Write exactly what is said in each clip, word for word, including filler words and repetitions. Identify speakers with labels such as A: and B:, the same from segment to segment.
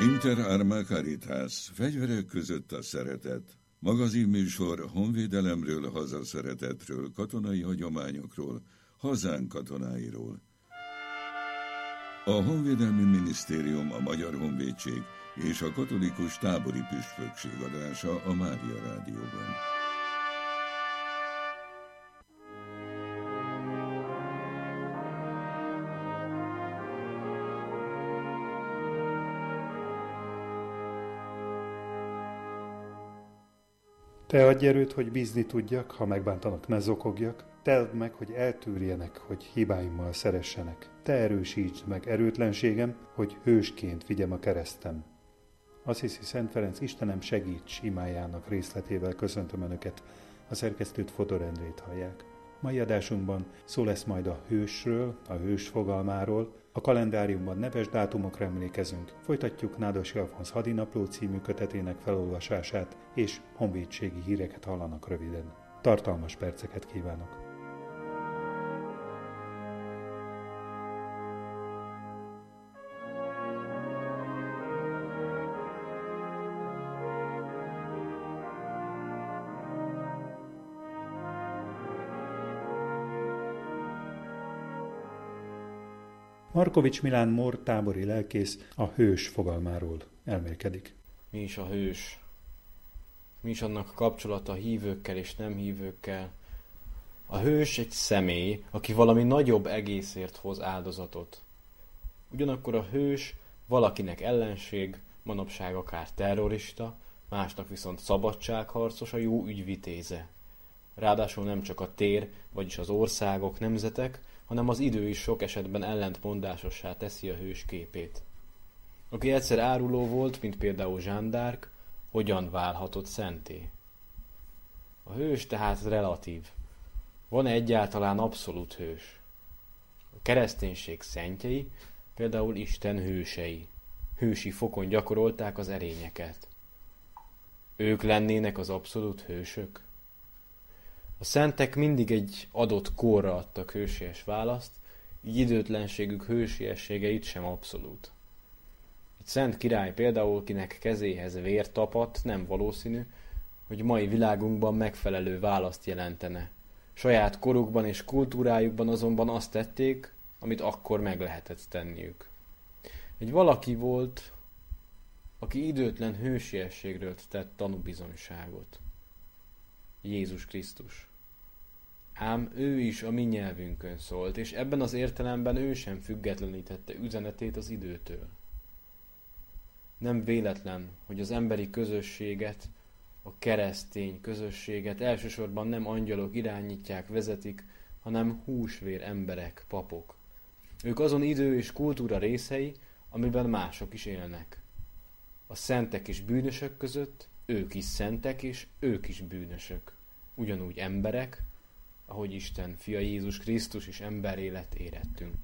A: Inter Arma Caritas, fegyverek között a szeretet. Magazinműsor honvédelemről, hazaszeretetről, katonai hagyományokról, hazánk katonáiról. A Honvédelmi Minisztérium, a Magyar Honvédség és a Katolikus Tábori Püspökség adása a Mária Rádióban.
B: Te adj erőt, hogy bízni tudjak, ha megbántanak, ne zokogjak. Teld meg, hogy eltűrjenek, hogy hibáimmal szeressenek. Te erősítsd meg erőtlenségem, hogy hősként vigyem a keresztem. Assisi Szent Ferenc, Istenem, segíts imájának részletével köszöntöm Önöket. A szerkesztőt, Fodor Endrét hallják. Mai adásunkban szó lesz majd a hősről, a hős fogalmáról, a kalendáriumban neves dátumokra emlékezünk, folytatjuk Nádas Alfonz Hadinapló című kötetének felolvasását, és honvédségi híreket hallanak röviden. Tartalmas perceket kívánok! Markovics Milán Mór tábori lelkész a hős fogalmáról elmélkedik.
C: Mi is a hős? Mi is annak a kapcsolata a hívőkkel és nem hívőkkel? A hős egy személy, aki valami nagyobb egészért hoz áldozatot. Ugyanakkor a hős valakinek ellenség, manapság akár terrorista, másnak viszont szabadságharcos, a jó ügyvitéze. Ráadásul nem csak a tér, vagyis az országok, nemzetek, hanem az idő is sok esetben ellentmondásossá teszi a hős képét. Aki egyszer áruló volt, mint például Jeanne d'Arc, hogyan válhatott szenté? A hős tehát relatív. Van-e egyáltalán abszolút hős? A kereszténység szentjei, például Isten hősei, hősi fokon gyakorolták az erényeket. Ők lennének az abszolút hősök? A szentek mindig egy adott korra adtak hősies választ, így időtlenségük hősiessége itt sem abszolút. Egy szent király például, kinek kezéhez vér tapadt, nem valószínű, hogy mai világunkban megfelelő választ jelentene. Saját korukban és kultúrájukban azonban azt tették, amit akkor meg lehetett tenniük. Egy valaki volt, aki időtlen hősiességről tett tanúbizonyságot. Jézus Krisztus. Ám ő is a mi nyelvünkön szólt, és ebben az értelemben ő sem függetlenítette üzenetét az időtől. Nem véletlen, hogy az emberi közösséget, a keresztény közösséget elsősorban nem angyalok irányítják, vezetik, hanem húsvér emberek, papok. Ők azon idő és kultúra részei, amiben mások is élnek. A szentek és bűnösök között ők is szentek, és ők is bűnösök. Ugyanúgy emberek, ahogy Isten fia Jézus Krisztus is emberélet érettünk.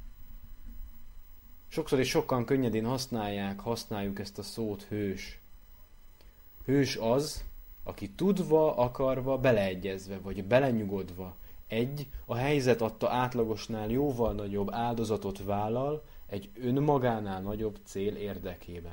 C: Sokszor és sokan könnyedén használják, használjuk ezt a szót hős. Hős az, aki tudva, akarva, beleegyezve vagy belenyugodva egy, a helyzet adta átlagosnál jóval nagyobb áldozatot vállal egy önmagánál nagyobb cél érdekében.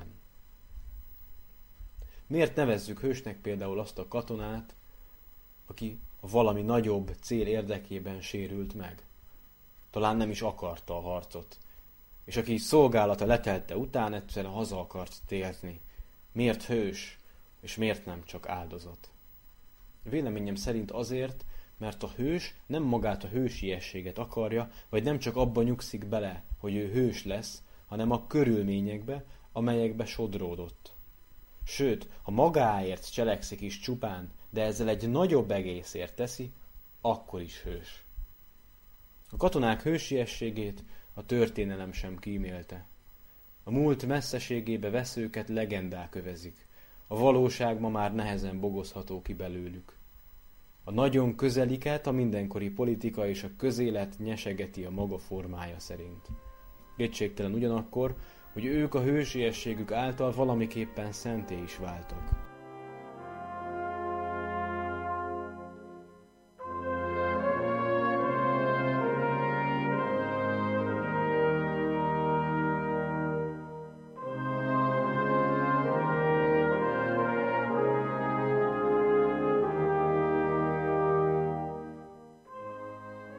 C: Miért nevezzük hősnek például azt a katonát, aki valami nagyobb cél érdekében sérült meg? Talán nem is akarta a harcot, és aki szolgálata letelte után egyszer haza akart térni. Miért hős, és miért nem csak áldozat? Véleményem szerint azért, mert a hős nem magát a hősiességet akarja, vagy nem csak abban nyugszik bele, hogy ő hős lesz, hanem a körülményekbe, amelyekbe sodródott. Sőt, ha magáért cselekszik is csupán, de ezzel egy nagyobb egészért teszi, akkor is hős. A katonák hősiességét a történelem sem kímélte. A múlt messzeségébe veszőket legendák övezik. A valóság ma már nehezen bogozható ki belőlük. A nagyon közeliket a mindenkori politika és a közélet nyesegeti a maga formája szerint. Kétségtelen ugyanakkor, hogy ők a hősiességük által valamiképpen szenté is váltak.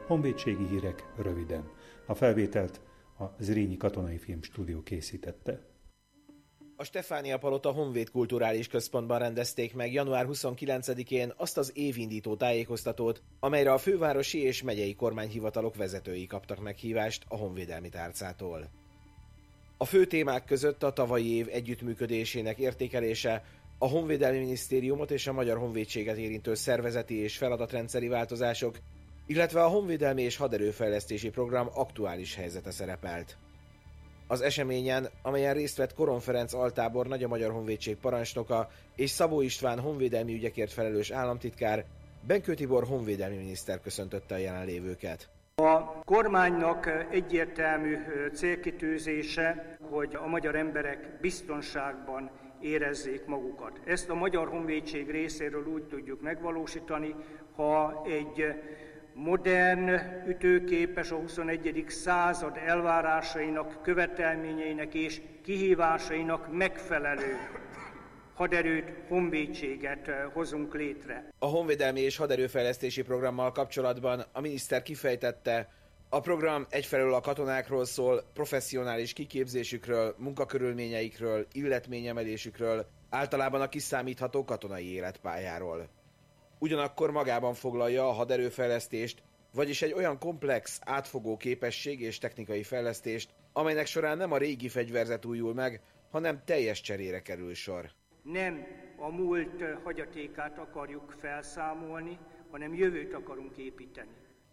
B: Honvédségi hírek röviden. A felvételt a Zrínyi Katonai Filmstúdió készítette.
D: A Stefánia Palota Honvéd Kulturális Központban rendezték meg január huszonkilencedikén azt az évindító tájékoztatót, amelyre a fővárosi és megyei kormányhivatalok vezetői kaptak meghívást a honvédelmi tárcától. A fő témák között a tavalyi év együttműködésének értékelése, a Honvédelmi Minisztériumot és a Magyar Honvédséget érintő szervezeti és feladatrendszeri változások, illetve a Honvédelmi és Haderőfejlesztési Program aktuális helyzete szerepelt. Az eseményen, amelyen részt vett Koron Ferenc altábor Nagy a Magyar Honvédség parancsnoka és Szabó István honvédelmi ügyekért felelős államtitkár, Benkő Tibor honvédelmi miniszter köszöntötte a jelenlévőket.
E: A kormánynak egyértelmű célkitűzése, hogy a magyar emberek biztonságban érezzék magukat. Ezt a Magyar Honvédség részéről úgy tudjuk megvalósítani, ha egy modern, ütőképes, a huszonegyedik század elvárásainak, követelményeinek és kihívásainak megfelelő haderőt, honvédséget hozunk létre.
D: A Honvédelmi és Haderőfejlesztési Programmal kapcsolatban a miniszter kifejtette, a program egyfelől a katonákról szól, professzionális kiképzésükről, munkakörülményeikről, illetményemelésükről, általában a kiszámítható katonai életpályáról. Ugyanakkor magában foglalja a haderőfejlesztést, vagyis egy olyan komplex, átfogó képesség és technikai fejlesztést, amelynek során nem a régi fegyverzet újul meg, hanem teljes cserére kerül sor.
E: Nem a múlt hagyatékát akarjuk felszámolni, hanem jövőt akarunk építeni.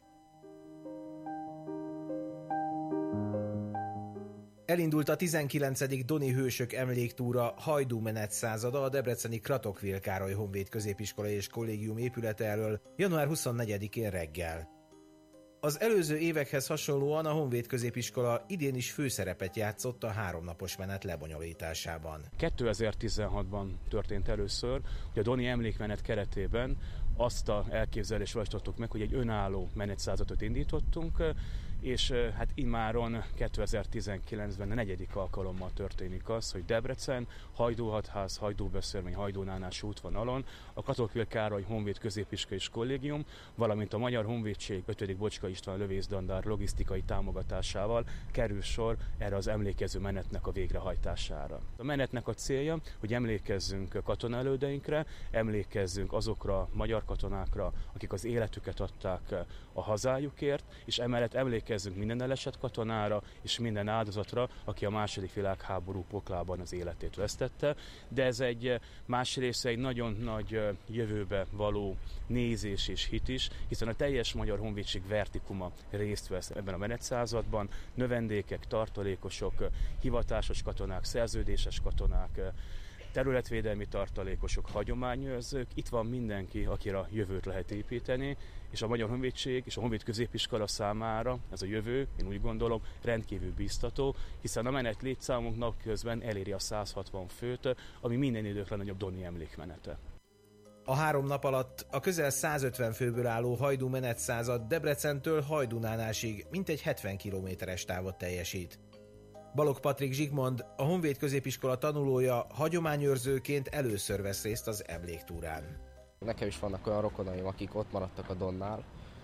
D: Elindult a tizenkilencedik Doni Hősök Emléktúra Hajdú menetszázada a debreceni Kratok-Vil Károly Honvéd Középiskola és Kollégium épülete elől január huszonnegyedikén reggel. Az előző évekhez hasonlóan a Honvéd Középiskola idén is főszerepet játszott a háromnapos menet lebonyolításában.
F: kétezer-tizenhatban történt először, hogy a Doni emlékmenet keretében azt a elképzelést valósítottuk meg, hogy egy önálló menetszázatot indítottunk, és hát immáron kétezer-tizenkilencben a negyedik alkalommal történik az, hogy Debrecen, Hajdú-Hatház, Hajdú-Beszörmény, Hajdú-Nánás útvonalon a Kratok-Vil Károly Honvéd Középiskola és Kollégium, valamint a Magyar Honvédség ötödik Bocska István lövésztandár logisztikai támogatásával kerül sor erre az emlékező menetnek a végrehajtására. A menetnek a célja, hogy emlékezzünk katonaelődeinkre, emlékezzünk azokra a magyar katonákra, akik az életüket adták a hazájukért, és emellett emlékezzünk minden elesett katonára és minden áldozatra, aki a második világháború poklában az életét vesztette, de ez egy más része egy nagyon nagy jövőbe való nézés és hit is, hiszen a teljes Magyar Honvédség vertikuma részt vesz ebben a menetszázadban, növendékek, tartalékosok, hivatásos katonák, szerződéses katonák, területvédelmi tartalékosok, hagyományőrzők, itt van mindenki, akire a jövőt lehet építeni, és a Magyar Honvédség és a Honvéd Középiskola számára ez a jövő, én úgy gondolom, rendkívül biztató, hiszen a menet létszámunk napközben eléri a száz hatvan főt, ami minden idők legnagyobb Doni emlékmenete.
D: A három nap alatt a közel százötven főből álló Hajdú menetszázad Debrecentől Hajdú-Nánásig mintegy hetven kilométeres távot teljesít. Balogh Patrik Zsigmond, a Honvéd Középiskola tanulója, hagyományőrzőként először vesz részt az emléktúrán.
G: Nekem is vannak olyan rokonaim, akik ott maradtak a Donnál,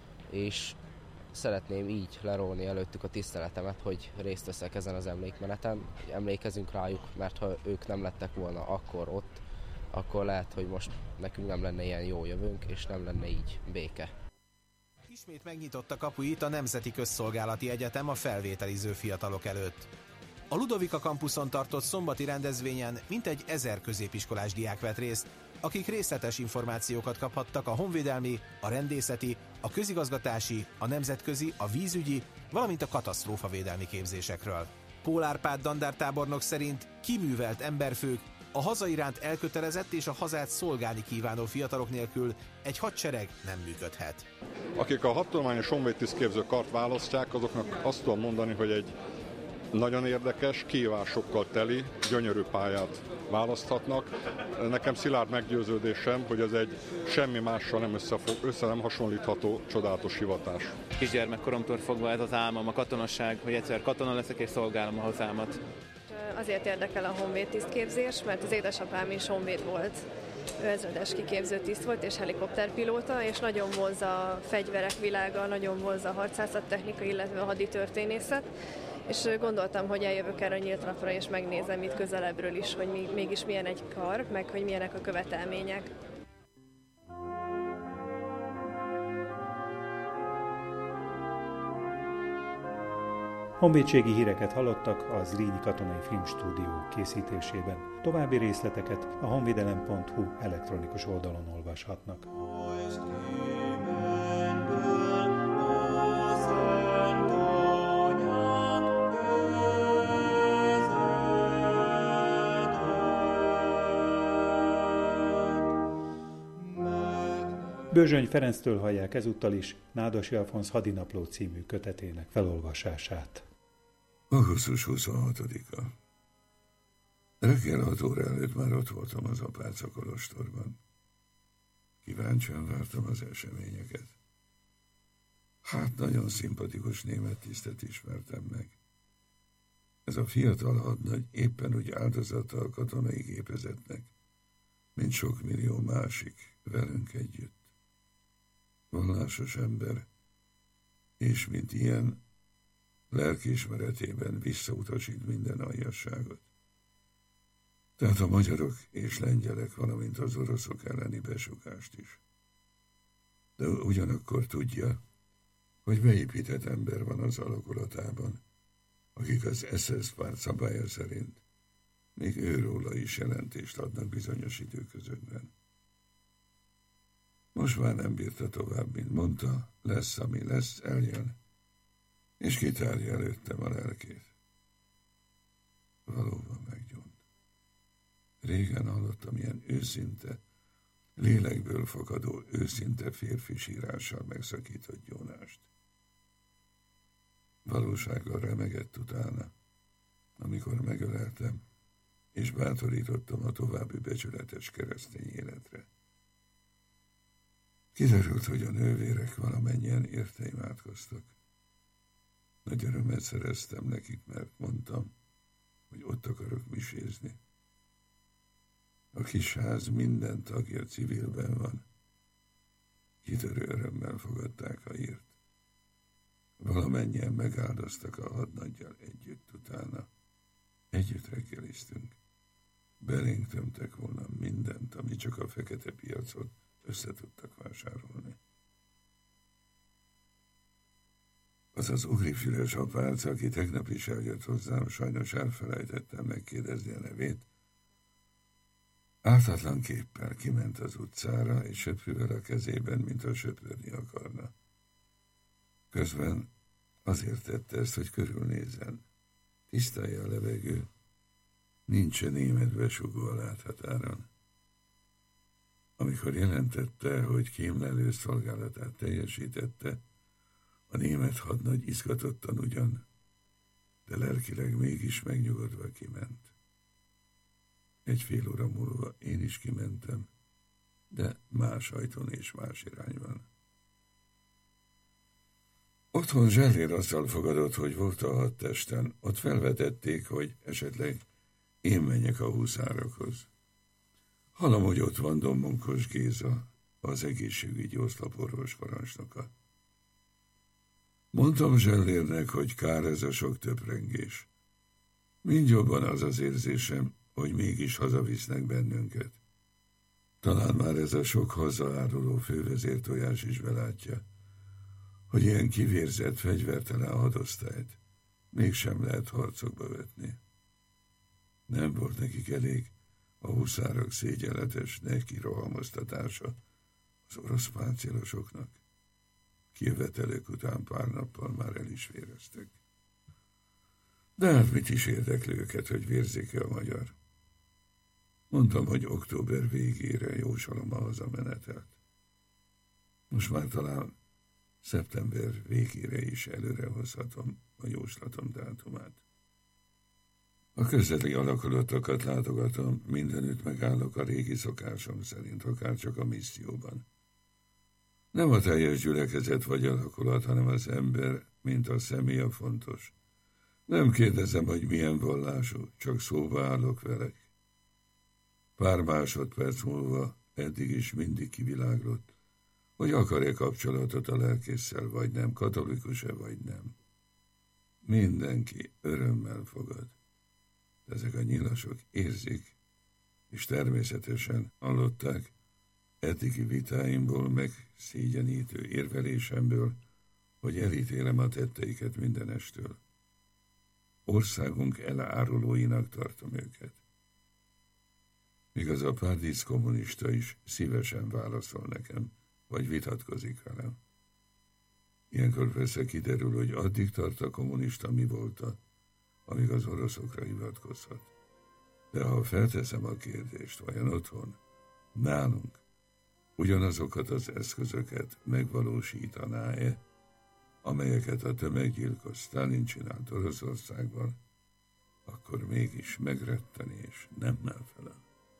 G: és szeretném így lerólni előttük a tiszteletemet, hogy részt veszek ezen az emlékmeneten, hogy emlékezünk rájuk, mert ha ők nem lettek volna akkor ott, akkor lehet, hogy most nekünk nem lenne ilyen jó jövőnk, és nem lenne így béke.
D: Ismét megnyitotta kapuit a Nemzeti Közszolgálati Egyetem a felvételiző fiatalok előtt. A Ludovika kampuszon tartott szombati rendezvényen mintegy ezer középiskolás diák vett részt, akik részletes információkat kaphattak a honvédelmi, a rendészeti, a közigazgatási, a nemzetközi, a vízügyi, valamint a katasztrófavédelmi képzésekről. Pól Árpád dandártábornok szerint kiművelt emberfők, a haza iránt elkötelezett és a hazát szolgálni kívánó fiatalok nélkül egy hadsereg nem működhet.
H: Akik a hattudományos honvédtisztképző kart választják, azoknak azt tudom mondani, hogy egy nagyon érdekes, kihívásokkal teli, gyönyörű pályát választhatnak. Nekem szilárd meggyőződésem, hogy ez egy semmi mással nem összefog, össze nem hasonlítható csodálatos hivatás.
I: Kisgyermekkoromtól fogva ez az álmom, a katonasság, hogy egyszer katona leszek és szolgálom a hazámat.
J: Azért érdekel a honvéd tisztképzés, mert az édesapám is honvéd volt, Ő ezredes kiképző tiszt volt és helikopterpilóta, és nagyon vonzza a fegyverek világa, nagyon vonzza a harcászattechnika, illetve a haditörténészet. És gondoltam, hogy eljövök erre a nyílt napra, és megnézem itt közelebbről is, hogy mégis milyen egy kar, meg hogy milyenek a követelmények.
B: Honvédségi híreket hallottak a Zrínyi Katonai Filmstúdió készítésében. További részleteket a honvédelem pont hu elektronikus oldalon olvashatnak. Börzsöny Ferenctől hallják ezúttal is Nádasi Alfonz Hadinapló című kötetének felolvasását.
A: augusztus huszonhatodika. Reggel hat óra előtt már ott voltam az Apáca kolostorban. Kíváncsian vártam az eseményeket. Hát nagyon szimpatikus német tisztet ismertem meg. Ez a fiatal hadnagy éppen úgy áldozata a katonai gépezetnek, mint sok millió másik velünk együtt. Vallásos ember, és mint ilyen, lelkiismeretében visszautasít minden aljasságot. Tehát a magyarok és lengyelek, valamint az oroszok elleni besugást is. De ugyanakkor tudja, hogy beépített ember van az alakulatában, akik az es es párt szabálya szerint még őróla is jelentést adnak bizonyos időközökben. Most már nem bírta tovább, mint mondta, lesz, ami lesz, eljön, és kitárja előttem a lelkét. Valóban meggyónt. Régen hallottam ilyen őszinte, lélekből fakadó, őszinte férfi sírással megszakított gyónást. Valósággal remegett utána, amikor megöleltem, és bátorítottam a további becsületes keresztény életre. Kiderült, hogy a nővérek valamennyien érte imádkoztak. Nagy örömet szereztem nekik, mert mondtam, hogy ott akarok misézni. A kis ház minden tagja civilben van. Kitörő örömmel fogadták a hírt. Valamennyien megáldoztak a hadnaggyal együtt utána. Együtt reggeliztünk. Belénk tömtek volna mindent, ami csak a fekete piacon össze tudtak vásárolni. Az az ugrifüles apác, aki tegnap is eljött hozzám, sajnos elfelejtettem megkérdezni a nevét, ártatlan képpel kiment az utcára, és söprűvel a kezében, mint a söpörni akarna. Közben azért tette ezt, hogy körülnézzen. Tisztálja a levegő, nincsen német besugó a láthatáron. Amikor jelentette, hogy kémlelő szolgálatát teljesítette, a német hadnagy izgatottan ugyan, de lelkileg mégis megnyugodva kiment. Egy fél óra múlva én is kimentem, de más ajtón és más irányban. Otthon Zsellér azzal fogadott, hogy volt a hadtesten, ott felvetették, hogy esetleg én menjek a huszárokhoz. Hallom, hogy ott van Dombonkos Géza, az egészségügyi oszloporvos parancsnoka. Mondtam Zsellérnek, hogy kár ez a sok töprengés. Mind jobban az az érzésem, hogy mégis hazavisznek bennünket. Talán már ez a sok hazaáruló fővezértojás is belátja, hogy ilyen kivérzett, fegyvertelen hadosztályt mégsem lehet harcokba vetni. Nem volt nekik elég a huszárok szégyenletes neki rohamoztatása az orosz páncélosoknak. Kijövetelők után pár nappal már el is véreztek. De hát mit is érdekli őket, hogy vérzik-e a magyar? Mondtam, hogy október végére jósolom a hazamenetelt. Most már talán szeptember végére is előrehozhatom a jóslatom dátumát. A közeli alakulatokat látogatom, mindenütt megállok a régi szokásom szerint, akár csak a misszióban. Nem a teljes gyülekezet vagy alakulat, hanem az ember, mint a személy a fontos. Nem kérdezem, hogy milyen vallású, csak szóba állok velek. Pár másodperc múlva eddig is mindig kiviláglott, hogy akar-e kapcsolatot a lelkésszel, vagy nem, katolikus-e, vagy nem. Mindenki örömmel fogad. Ezek a nyilasok érzik, és természetesen hallották eddigi vitáimból, meg szégyenítő érvelésemből, hogy elítélem a tetteiket mindenestől. Országunk elárulóinak tartom őket. Míg az a pár dísz kommunista is szívesen válaszol nekem, vagy vitatkozik velem. Ilyenkor persze kiderül, hogy addig tart a kommunista mi volta, amíg az oroszokra hivatkozhat. De ha felteszem a kérdést, vajon otthon, nálunk, ugyanazokat az eszközöket megvalósítaná-e, amelyeket a tömeggyilkos Sztálin csinált Oroszországban, akkor mégis megretteni és nemmel felel.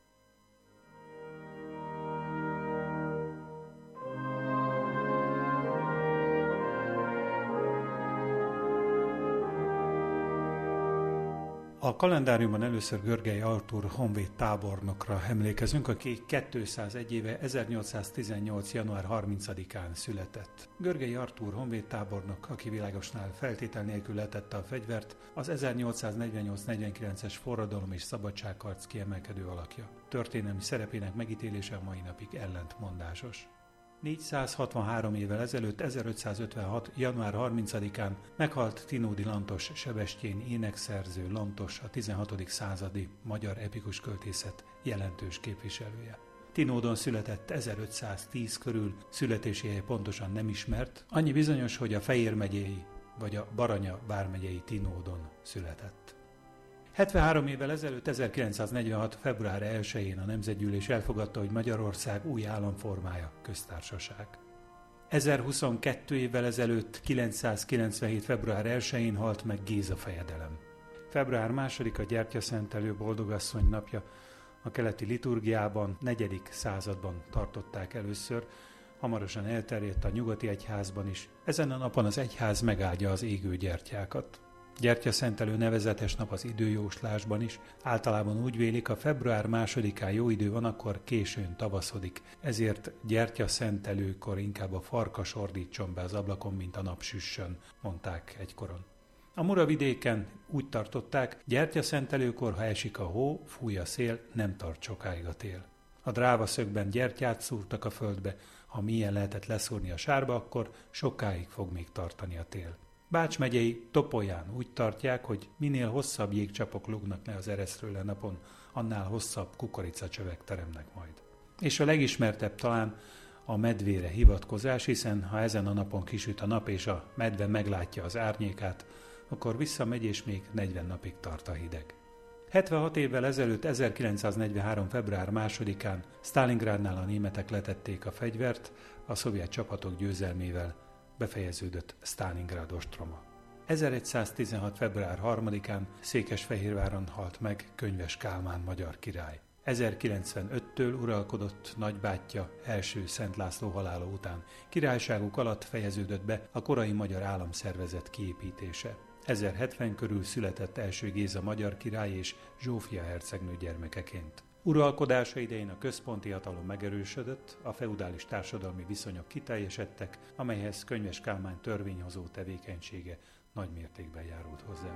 B: A kalendáriumban először Görgei Artúr honvéd tábornokra emlékezünk, aki kétszázegy éve ezernyolcszáztizennyolc. január harmincadikán született. Görgei Artúr honvéd tábornok, aki világosnál feltétel nélkül letette a fegyvert, az ezernyolcszáznegyvennyolc negyvenkilences forradalom és szabadságharc kiemelkedő alakja. Történelmi szerepének megítélése a mai napig ellentmondásos. négyszázhatvanhárom évvel ezelőtt, ezerötszázötvenhat. január harmincadikán meghalt Tinódi Lantos Sebestyén énekszerző. Lantos a tizenhatodik századi magyar epikus költészet jelentős képviselője. Tinódon született ezerötszáztíz körül, születési helye pontosan nem ismert, annyi bizonyos, hogy a Fejér megyei vagy a Baranya vármegyei Tinódon született. hetvenhárom évvel ezelőtt, ezerkilencszáznegyvenhat. február elsején a Nemzetgyűlés elfogadta, hogy Magyarország új államformája, köztársaság. ezerhuszonkettő évvel ezelőtt, kilencszázkilencvenhét. február elsején halt meg Géza fejedelem. február másodika Gyertyaszentelő Boldogasszony napja, a keleti liturgiában negyedik században tartották először, hamarosan elterjedt a nyugati egyházban is. Ezen a napon az egyház megáldja az égő gyertyákat. Gyertyaszentelő nevezetes nap az időjóslásban is. Általában úgy vélik, a február másodikán jó idő van, akkor későn tavaszodik. Ezért gyertyaszentelőkor inkább a farkas ordítson be az ablakon, mint a nap süssön, mondták egykoron. A Muravidéken úgy tartották, gyertyaszentelőkor, ha esik a hó, fúj a szél, nem tart sokáig a tél. A drávaszögben gyertyát szúrtak a földbe, ha milyen lehetett leszúrni a sárba, akkor sokáig fog még tartani a tél. Bács megyei Topolyán úgy tartják, hogy minél hosszabb jégcsapok lógnak le az ereszről a napon, annál hosszabb kukoricacsövek teremnek majd. És a legismertebb talán a medvére hivatkozás, hiszen ha ezen a napon kisüt a nap és a medve meglátja az árnyékát, akkor visszamegy és még negyven napig tart a hideg. hetvenhat évvel ezelőtt, ezerkilencszáznegyvenhárom. február másodikán Sztálingrádnál a németek letették a fegyvert, a szovjet csapatok győzelmével befejeződött Sztálingrád ostroma. ezeregyszáztizenhat. február harmadikán Székesfehérváron halt meg Könyves Kálmán magyar király. ezerkilencvenöttől uralkodott nagybátyja első Szent László halála után. Királyságuk alatt fejeződött be a korai magyar államszervezet kiépítése. ezerhetven körül született első Géza magyar király és Zsófia hercegnő gyermekeként. Uralkodása idején a központi hatalom megerősödött, a feudális társadalmi viszonyok kiteljesedtek, amelyhez Könyves Kálmán törvényhozó tevékenysége nagy mértékben járult hozzá.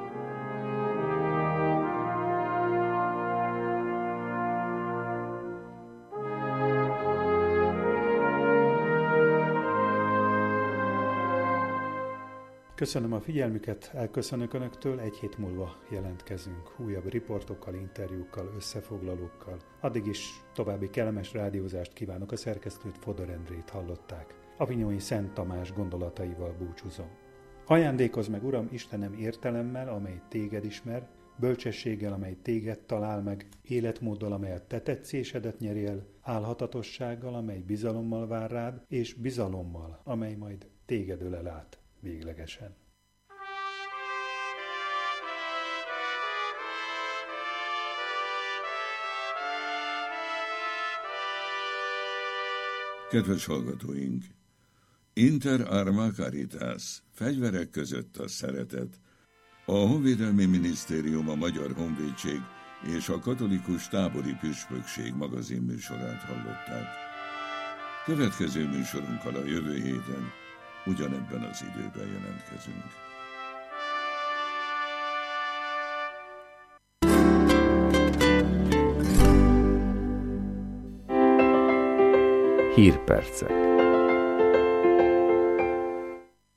B: Köszönöm a figyelmüket, elköszönök Önöktől, egy hét múlva jelentkezünk újabb riportokkal, interjúkkal, összefoglalókkal. Addig is további kellemes rádiózást kívánok, a szerkesztőt, Fodor Endrét hallották. Avignói Szent Tamás gondolataival búcsúzom. Ajándékozz meg, Uram, Istenem, értelemmel, amely téged ismer, bölcsességgel, amely téged talál meg, életmóddal, amely a te tetszésedet nyeri el, álhatatossággal, amely bizalommal vár rád, és bizalommal, amely majd téged ölel át véglegesen.
A: Kedves hallgatóink! Inter arma caritas, fegyverek között a szeretet. A Honvédelmi Minisztérium, a Magyar Honvédség és a katolikus tábori püspökség magazinműsorát hallották. Következő műsorunkkal a jövő héten ugyanebben az időben jelentkezünk.
K: Hírpercek.